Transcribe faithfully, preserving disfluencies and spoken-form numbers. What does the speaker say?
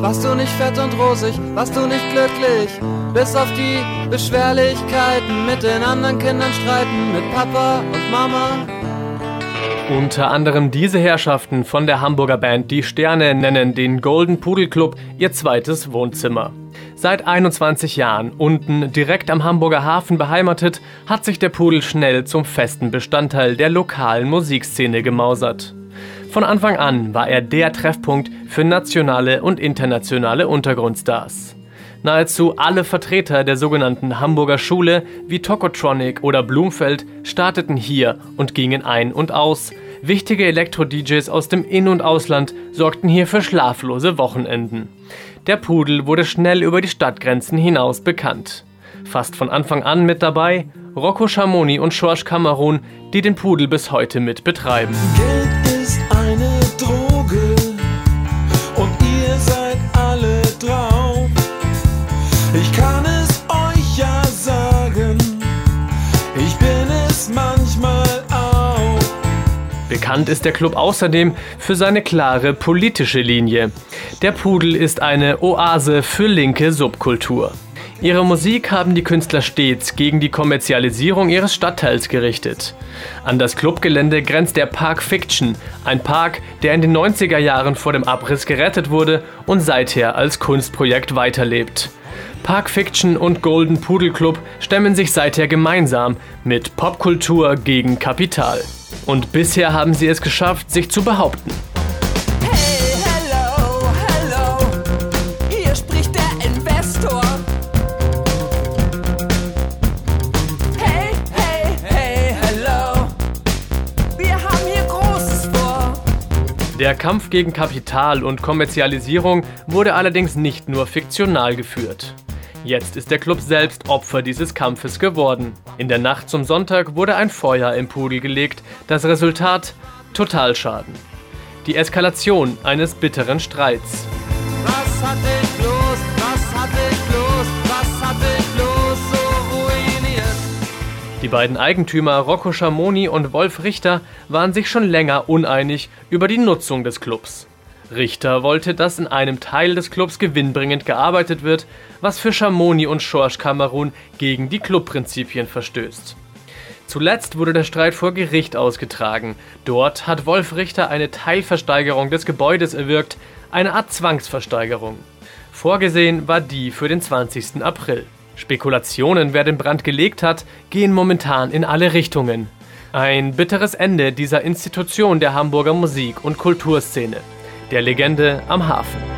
warst du nicht fett und rosig, warst du nicht glücklich, bis auf die Beschwerlichkeiten, mit den anderen Kindern streiten, mit Papa und Mama. Unter anderem diese Herrschaften von der Hamburger Band Die Sterne nennen den Golden Pudel Club ihr zweites Wohnzimmer. Seit einundzwanzig Jahren unten direkt am Hamburger Hafen beheimatet, hat sich der Pudel schnell zum festen Bestandteil der lokalen Musikszene gemausert. Von Anfang an war er der Treffpunkt für nationale und internationale Untergrundstars. Nahezu alle Vertreter der sogenannten Hamburger Schule wie Tokotronic oder Blumfeld starteten hier und gingen ein und aus. Wichtige Elektro-D Js aus dem In- und Ausland sorgten hier für schlaflose Wochenenden. Der Pudel wurde schnell über die Stadtgrenzen hinaus bekannt. Fast von Anfang an mit dabei Rocco Schamoni und Georges Cameron, die den Pudel bis heute mit betreiben. Geld ist eine Droge und ihr seid alle drauf. Ich kann es euch ja sagen, ich bin es manchmal auch. Bekannt ist der Club außerdem für seine klare politische Linie. Der Pudel ist eine Oase für linke Subkultur. Ihre Musik haben die Künstler stets gegen die Kommerzialisierung ihres Stadtteils gerichtet. An das Clubgelände grenzt der Park Fiction, ein Park, der in den neunziger Jahren vor dem Abriss gerettet wurde und seither als Kunstprojekt weiterlebt. Park Fiction und Golden Pudel Club stemmen sich seither gemeinsam mit Popkultur gegen Kapital. Und bisher haben sie es geschafft, sich zu behaupten. Hey, hello, hello, hier spricht der Investor. Hey, hey, hey, hello, wir haben hier Großes vor. Der Kampf gegen Kapital und Kommerzialisierung wurde allerdings nicht nur fiktional geführt. Jetzt ist der Club selbst Opfer dieses Kampfes geworden. In der Nacht zum Sonntag wurde ein Feuer im Pudel gelegt. Das Resultat: Totalschaden. Die Eskalation eines bitteren Streits. Was hat dich bloß, was hat dich bloß, was hat dich bloß so ruiniert? Die beiden Eigentümer Rocco Schamoni und Wolf Richter waren sich schon länger uneinig über die Nutzung des Clubs. Richter wollte, dass in einem Teil des Clubs gewinnbringend gearbeitet wird, was für Schamoni und Georges Cameron gegen die Clubprinzipien verstößt. Zuletzt wurde der Streit vor Gericht ausgetragen. Dort hat Wolf Richter eine Teilversteigerung des Gebäudes erwirkt, eine Art Zwangsversteigerung. Vorgesehen war die für den zwanzigsten April. Spekulationen, wer den Brand gelegt hat, gehen momentan in alle Richtungen. Ein bitteres Ende dieser Institution der Hamburger Musik- und Kulturszene. Der Legende am Hafen.